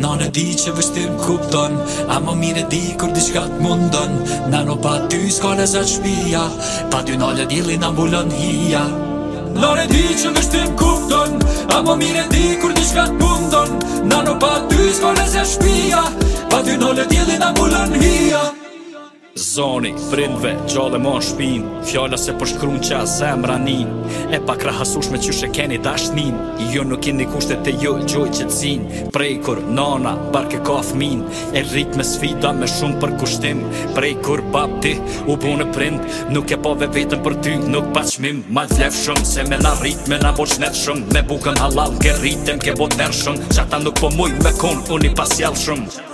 Nane di që vështim kupton, a më mire di kur diçka t'mundon. Nano pa ty s'ka lezet shpia, pa ty nale dili na mbulon hija. Nane di që vështim kupton, a më mire di kur diçka t'mundon. Nano pa ty s'ka lezet shpia, pa ty nale dili na mbulon hija. Zoni, prindve, gjallë ma shpin, fjalla se për shkrun qa zemra nin. E pa krahasush me qyshe keni dashnin, jo nuk keni kushtet e jo gjoj që t'zin. Prej kur nana, barke ka fmin, e rrit me sfida me shumë për kushtim. Prej kur bab ti, u bune prind, nuk e pove vetën për ty, nuk pa qmim. Ma t'lef shumë, se me na rrit, me na bo qnet shumë. Me bukën halal, ke rritem, ke bot ner shumë. Qata nuk po muj me kon, unë i pasjall shumë.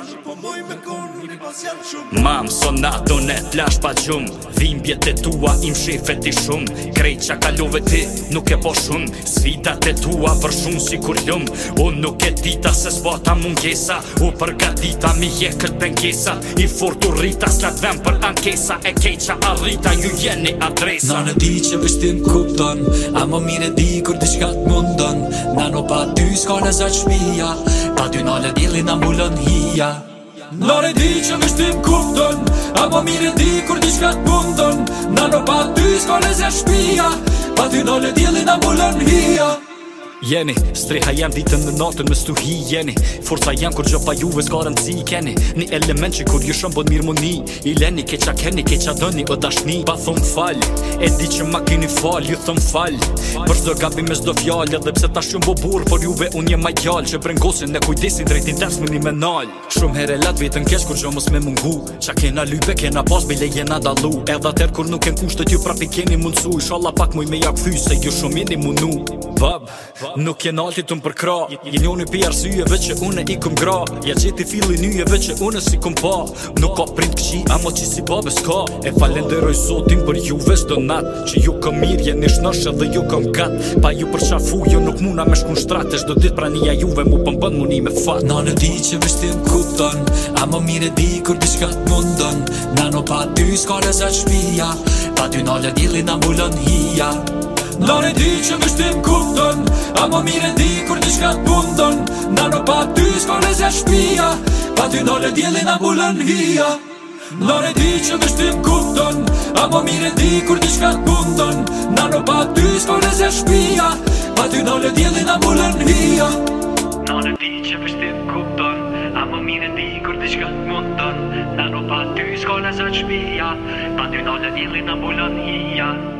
Mam, sonato ne t'lash pa gjum, dhimbjet e tua im shefet i shumë. Krejt qa kalove ti nuk e po shumë, sfidat e tua për shumë si kur ljum. Unë nuk e dita se s'bata mungesa, u përgatita mi je kët pengesa. I fort u rrita s'lat vem për ankesa, e kejt qa arrita ju jeni adresa. Nane di që vështim kupton, a më mire di kur diçka t'mundon. Nano pa ty s'ka lezet shpia, pa ty nale dili na mbulon hija. Nane di që vështim kupton, a më mire di kur diçka t'mundon. Nano pa ty s'ka lezet shpia, pa ty nale dili na mbulon hija. Jeni, streha jem ditën në natën me stuhi jeni. Forca jem kur gjo pa juve s'ka rëndësi keni. Një element që kur ju shumë bon mirë muni, i leni ke qa keni, ke qa dëni o dashni. Pa thëm fall, e di që ma keni fall, ju thëm fall. Për shdo gabi me shdo fjall, edhe pse ta shumë bo burë, por juve unë jem ma gjall. Që brengosin e kujdesin drejtin ters më një menal. Shumë here lat vetën kesh kur gjo mos me mungu, qa kena lype kena pas bile jena dalu. Edhe atër kur nuk en kushtet ju prapi keni mundsu, inshallah pak muj me jak thy se ju shumë jeni munu. Bab, nuk jen altit unë për kra, njoni pi arsyeve që une i kum gra. Ja gjeti fili nyjeve që une si kum pa, nuk ka prind këqi, ama që si babe s'ka. E falenderoj Zotin për juve s'do nat, që ju kom mirë jeni shnosh edhe ju kom gat. Pa ju për qafu, jo nuk muna me shkun shtrat, e shdo dit prania juve mu pëmbën muni me fat. Nane di që vështim kupton, a më mire di kur diçka t'mundon. Nano pa ty s'ka lezet shpia, pa ty nale dili na mbulon hija. Nane di që vështim kupton, a më mire di kur diçka t'mundon. Nano pa ty s'ka lezet shpia, pa ty nale dili na mbulon hija. Nane di që vështim kupton, a më mire di kur diçka t'mundon. Nano pa ty s'ka lezet shpia, pa ty nale dili na mbulon hija. Nane di që vështim kupton, a më mire di kur diçka t'mundon. Nano pa ty s'ka lezet shpia, pa ty nale dili na mbulon hija.